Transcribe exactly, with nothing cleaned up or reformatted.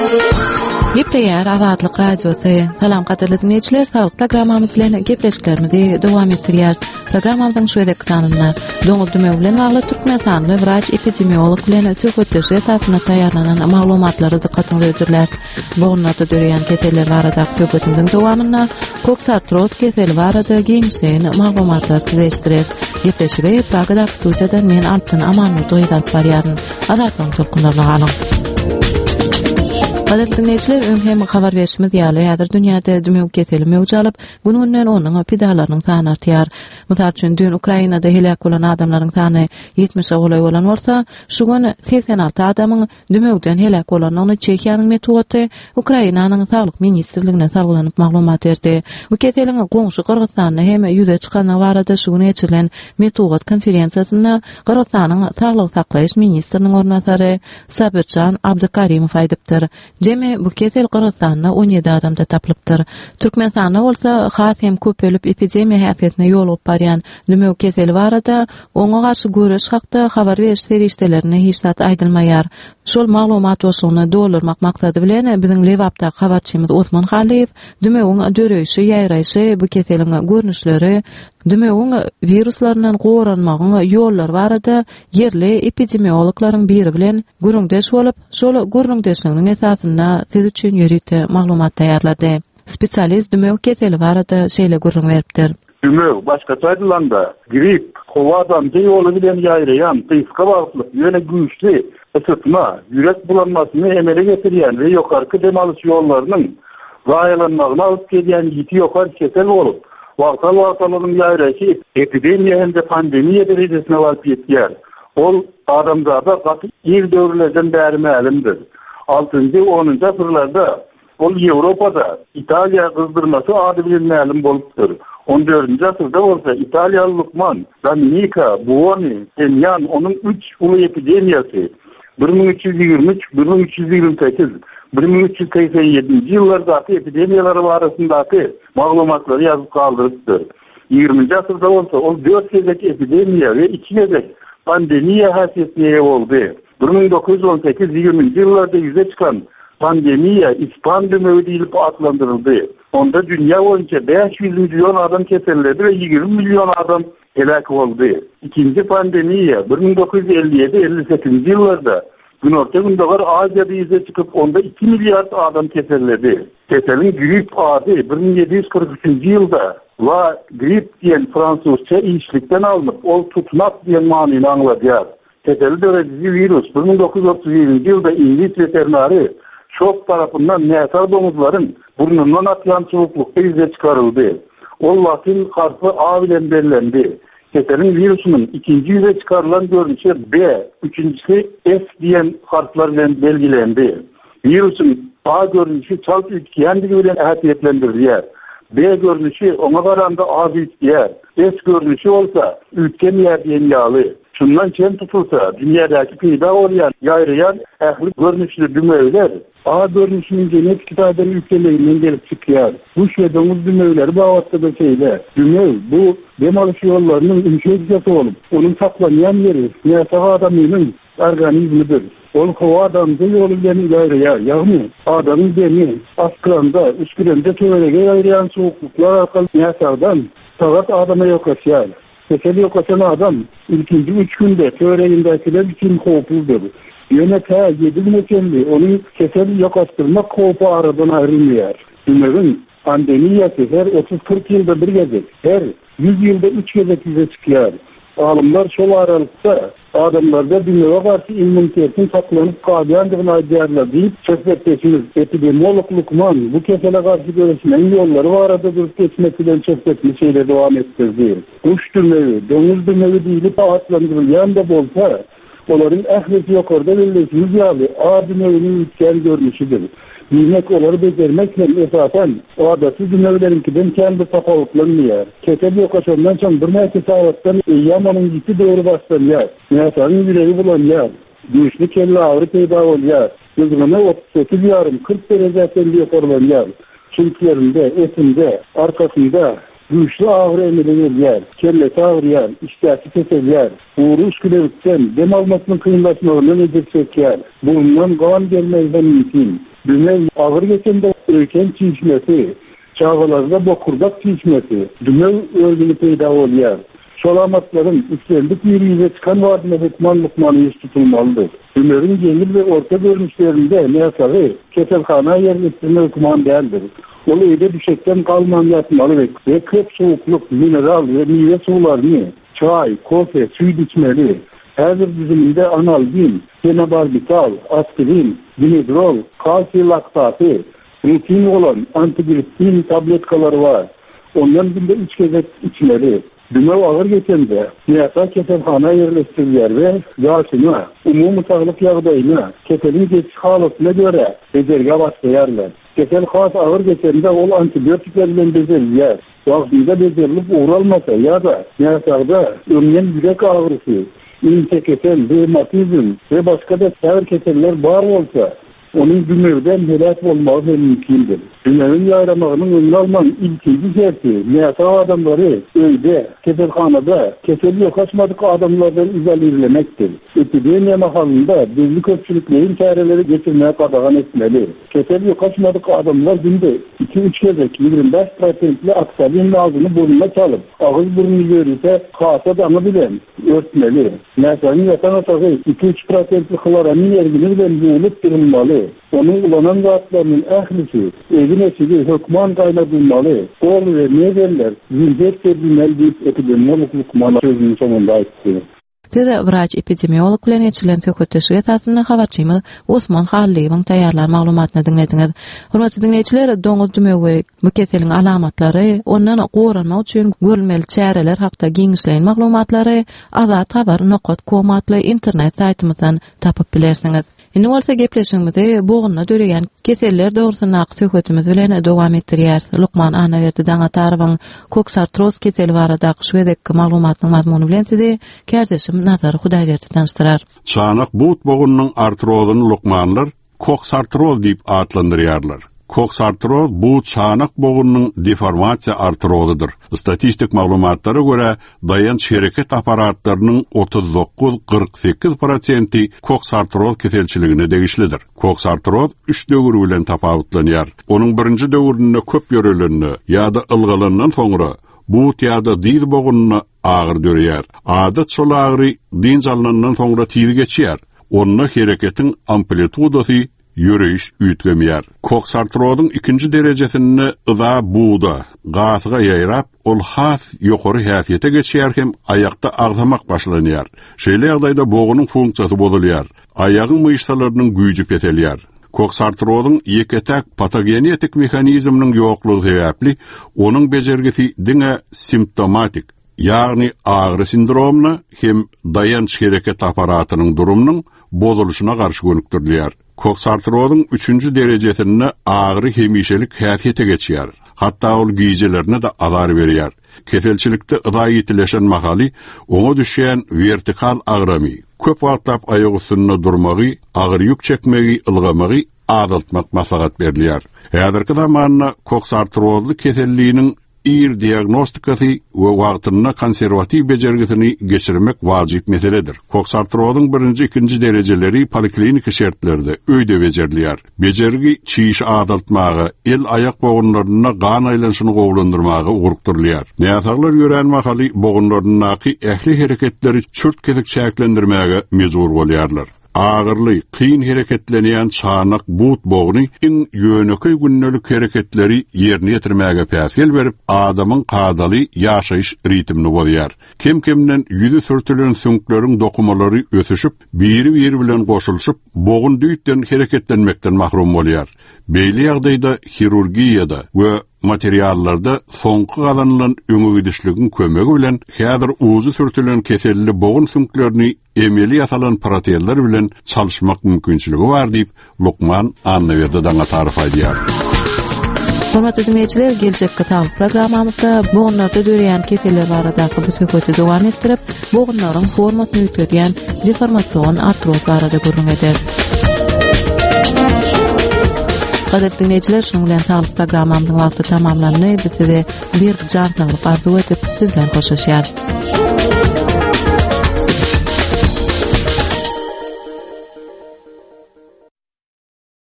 Gepleýär Azatlyk radiosy. Salam gaderli dinleýijiler, sağlyk programmamyz bilen gepleşiklerimizi dowam etdirýär. Programmamyzyň şu edek sanyna doňuz düme bilen bagly türkmen sanly wrach epidemiolog bilen söhbetleşik esasynda taýýarlanan maglumatlary dikkatyňize öýdürler. Bu gonlarda döreýän keseller barada söhbetimiziň dowamyna koksartroz keseli barada giňişen maglumatlar sizleşdirer. Gepleşige Pragada studiýadan men Altyn Amanmut oýdap barýaryn. Azatlyň tolkunlaryna galyň. Gaderli dinleýijiler, öňhem habar berişimiz ýaly häzir dünýäde dümek keseli mewjud alyp, gününden onuň pidalarynyň sany artýar. Mysal üçin dün Ukrainada helak bolan adamlaryň sany ýetmişe golay bolan bolsa, şu gün seksen alty adamyň dümekden helak bolanyny Çekiýanyň metody Ukrainanyň saglyk ministrligine salgylanyp maglumat berdi. Bu keseliň goňşy Kyrgyzstanyna hem ýüze çykany barada şu gün geçirilen metod konferensiýasynda Kyrgyzstanyň saglyk saklaýyş ministriniň ornatary Sabirjan Abdukarimow aýdypdyr. Jeme bu kesel Kyrgyzstanda on ýedi adamda taplypdyr. Türkmenistanda bolsa has hem köpelip epidemiýa häsiýetine ýol alyp barýan dümek keseli barada oňa garşy göreş hakda habar beriş serişdelerini hiç zat aýdylmaýar. Şol maglumat bolsuny doldurmak maksady bilen biziň Lewapda habarçymyz Osman Haliýew dümegiň döreýişi, ýaýraýşy, bu keseliň görnüşleri, dümegiň wiruslarynyň goranmagyň ýollary barada yerli epidemiologlaryň biri bilen gürüňdeş bolup, şol gürüňdeşliginiň esasynda siz üçin ýörite maglumat taýýarlady. Spesialist dümek keseli barada şeýle gürrüň beripdir. Dümek başgaça aýdylanda grip, howadan ýoly bilen ýaýraýan pyska baglyk ýöne güýçli ısıtma, yürek bulanmasını emele getirýän we ýokarky dem alyş ýollarynyň gaýalanmagyna alyp gelýän ýiti ýokary kesel bolup, wagtal wagtalaryň ýaýraýşy epidemiýa hem de pandemiýa derejesine baryp ýetýär. Ol adamlarda gaty il döwürlerden bäri mälimdir. altynjy onunjy asyrlarda ol Ýewropada Italiýa gyzdyrmasy ady bilen mälim bolupdyr. on dördünji asyrda bolsa Italiýaly Lukman, Dominika, Buoni, Enyan onuň üç uly epidemiýasy bir bin üç ýüz ýygrimi üç, bir bin üç ýüz ýygrimi sekiz, bir bin üç ýüz seksen ýedinji ýyllardaky epidemiýalary barasyndaky maglumatlary ýazyp galdyrypdyr. ýygrimiňji asyrda bolsa ol dört gezek epidemiýa we iki gezek pandemiýa häsiýetine boldy. bir bin dokuz ýüz on sekiz ýygrimiňji ýyllarda ýüze çykan pandemiýa ispan dümegi diýilip adlandyryldy. Onda dünýä boýunça beş yüz milyon adam keselleri ve ýygrimi milyon adam helak boldy. İkinci pandemiýa bir bin dokuz ýüz elli ýedi elli sekizinji ýyllarda Günorta Gündogar Aziýada ýüze çykyp onda iki milyard adam keselleri. Keseliň grip ady bir bin ýedi ýüz kırk üçinji ýylda wa grip diýen fransuzça işlikden alınıp ol tutmak diýen manyny angladýar. Keseli dörediji virus bir bin dokuz ýüz otuz ýedinji ýylda İngiliz veterinary Şok tarafından näsar domuzlaryň burnundan atýan çubuklyk ýüze çykaryldy. Ol latin harfy A bilen bellendi. Keseliň virusynyň ikinji ýüze çykarylan görnüşi B, üçinjisi F diýen harflar bilen belgilendi. Virusyň A görnüşi çalp ütkendigi bilen ähmiýetlendirilýär. B görnüşi oňa garanda az ütkär. S görnüşi bolsa ütken ýer diýen ýaly. Şundan çem tutulsa, dünyadaki peyda olayan, ýaýraýan ähli görnüşli dümegler A görnüşünün genetik ýaýdan ülkelerinden gelip çykýar. Bu şeýdeniz dümegleri bagtda da şeýle. Dümeg bu dem alyş ýollarynyň infeksiyasy bolup, onuň saklanýan ýeri näçe adamynyň organizmidir. Ol howadan ýoly bilen ýaýraýar. Ýagny adamyň demi askranda, üskürende töwerege ýaýraýan soğukluklar arkaly näçedan sagat adama ýokaşýar. Keseli ýokaşan adam ilkinji üç günde töweregindekiler üçin howpludur. Ýöne ta yedi gün ökenli, onu keseli ýokaşdyrmak howpy aradan aýrylmaýar. Dümegiň pandemiýasy her otuz kırk ýylda bir gezek, her yüz ýylda üç gezek ýüze çykýar. Alımlar şol aralykda adamlarda dümege garşy immunitetin saklanyp galýandygyny aýdýarlar diýip söhbetleşimiz epidemiolog Lukman bu kesele garşy görüşmeň ýollary barada durup geçmek bilen söhbetini şeýle dowam etdirdi. Kuş dümegi, doňuz dümegi diýilip adlandyrylýan da bolsa, olaryň ählisi ýokarda belleşimiz ýaly A dümeginiň ütken görnüşidir. Bilmek oları becermekle esasen o adası dünyalarınkinden kendi tapavuklanmıyor. Kesel yokaşondan son bir neyse sağlıktan yamanın gitti doğru başlanıyor. Nesanın yüreği bulanıyor. Güçlü kelle ağrı peyda oluyor. Yılgına otuz sekiz yarım kırk derece etenliğe korulanıyor. Çinklerinde, etinde, arkasında güýçli agry emeler, kellesi agryar, iştäsi keselýär, uğru üskülelikten dem almasının kıyınlaşmalarından edersekýär. Bundan gan gelmezden mümkin. Dünya ağır geçende öýken çiğişmesi, çağalarda bokurdak çiğişmesi, dünya örgünü peyda olýar. Şolamatların üstlendik yürüyüze çıkan vaadine hükman lukmanı yüz tutulmalıdır. Ömürün genel ve orta görünüşlerinde ne yasağı keselhana yerleştirme hükman değildir. Olu öyle düşekten kalman yatmalı ve kök soğukluk, mineral ve meyve sularını, çay, kofe, süt içmeli. Her bir düzümünde analgin, fenobarbital, aspirin, dinidrol, kalsiy laktatı, rutin olan antigriptin tabletkaları var. Ondan günde üç kez içmeli. Dünya ağır geçende niyasa keselhana yerleştirirler ve yaşına, umum sağlık yağdayına, keselin geçiş halatına göre bezerge başlayarlar. Kesel has ağır geçende ol antibiyotiklerle bezerler. Vaktinde bezerilip uğralmasa ya da niyasada ömyen yürek ağrısı, ince kesel, reumatizm ve başka da sağır keseller var olsa onun dümürden helak olmağı mümkündür. Dünyanın yayramağının önüne almanın ilkinci şerti, niyasa adamları öyde, keselhanada, keseli yok açmadık adamlardan izalelemektir. Epidemiya mahalında belli köpçülüklerin çareleri getirmeye kadağan etmeli. Keseli yok açmadık adamlar günde iki üç kezek yirmi beş prosentli aksalin ağzını burnuna çalıp, ağız burnunu görürse kasa damı bilen örtmeli. Niyasanın yatan atağı iki üç prosentli kloramin erginirden boğulup durulmalı. Onun ulanan zatlarının əhlisi, evin eşidi hükman kaynadılmalı. Ol ve ne derler, zilbet edilmeli deyip epidemiyolog hükmana sözünün sonunda aitti. Tede vraç epidemiolog bilen geçirilen tökötüşi esasında habarçymyz Osman Hallyň taýýarlanan maglumatyny dinlediňiz. Hormatly dinleýiçiler, doňuz dümegi mükesselin alamatlary, ondan goranmak üçin görülmeli çäreler hakda giňişleýän maglumatlary Azat Habar nokta com adly internet saýtymyzdan tapyp bilersiňiz. Indi bolsa gepleşigimizi boğunna döreyen keseller dogrusyna söhbetimiz bilen dowam etdirýär. Lukman Anaverdi daňa tarybyň koksartroz keseli barada şuwedek maglumatyň mazmuny bilen sizi kärdeşim Nazar Hudaýberdi tanıştyrar. Çanak buut boğunyň artrozyny Lukmanlar koksartroz diýip adlandyrýarlar. Koksartroz bu çanak boğunyň deformasiýa artrozydyr. Statistik maglumatlara göre dayanç hereket aparatlarynyň otuz dokuz kırk sekiz prosenti koksartroz keselçiligine degişlidir. Koksartroz üç döwür bilen tapawutlanýar. Onuň birinji döwründe köp ýörelenini ýa-da ılgalandan soňra bu ýa-da diz boğunyny ağır dörýär. Adat şol agry dinç alnandan soňra tiz geçýär. Onuň hereketiň amplitudasy yürüyüş üýtgemýär. Koksartrozyň ikinji derejesini ıza buğda, gasyga ýaýrap, ol has ýokary häsiýete geçýär hem aýakda agzamak başlanýar. Şeýle ýagdaýda boğunyň funksiyasy bozulýar. Aýagyň myşsalarynyň güýji petelýär. Koksartrozyň ýeketek patogenetik mehanizminiň ýoklugy sebäpli onuň bejergisi diňe simptomatik, ýagny agry sindromuna hem dayanç hereket aparatynyň durumynyň bozuluşuna garşy gönükdirilýär. Koksartrozyň üçünji derejesinde agry hemişelik häsiýete geçýär. Hatta ol giýjelerine de azar berýär. Keselçilikde ıda ýetileşen mahaly oňa düşýän vertikal agramy, köp wagtlap aýak üstünde durmagy, agyr ýük çekmegi, ılgamagy adaltmak maslahat berilýär. Häzirki zamanda koksartrozly keselliginiň ir diagnostikasy we wagtyna konserwativ bejergisini geçirmek wajyp meseledir. Koksartrozyň birinji ikinji derejeleri poliklinika şertlerde öýde bejerilýär. Bejergi çiýiş adaltmagy, el ayak boğunlaryna gan aýlanşyny gowlandyrmagy urukdurulýar. Näsaglar ýören mahaly boğunlarynaky ähli hereketleri çürt kesik çäklendirmäge mezur bolýarlar. Ağırly, kıyın hareketlenýän çanak buut boğuny iň ýönökey günnelik hareketleri ýerine ýetirmäge päsel berip, adamyň kadaly ýaşaýyş ritmini bolýar. Kim-kimden ýüzi sürtülen süňkleriň dokumalary ösüşip, biri-biri bilen goşulşyp, boğun düýtden hareketlenmekden mahrum bolýar. Beýle ýagdaýda hirurgiýada we materiallarda soňky galanylan öňe gidişligiň kömegi bilen häzir uzy sürtülen keselli boğun süňklerini emeli ýasalan proteller bilen çalışmak mümkinçiligi bar diýip Lukman Anaverdi daňa tarif edýär. Hormatly dinleýiçiler, geljekki sağlyk programmamyzda boğunlarda döreýän keseller baradaky bu söhbeti dowam etdirip, boğunlaryň formasyny ýitdirýän deformasion artroz barada görüň eder. Gazetli dinleyijiler, şoň bilen sağlyk programmamyzyň wagty tamamlandy. Bizde bir jan taglyp arzu edip bizden hoşlaşýar.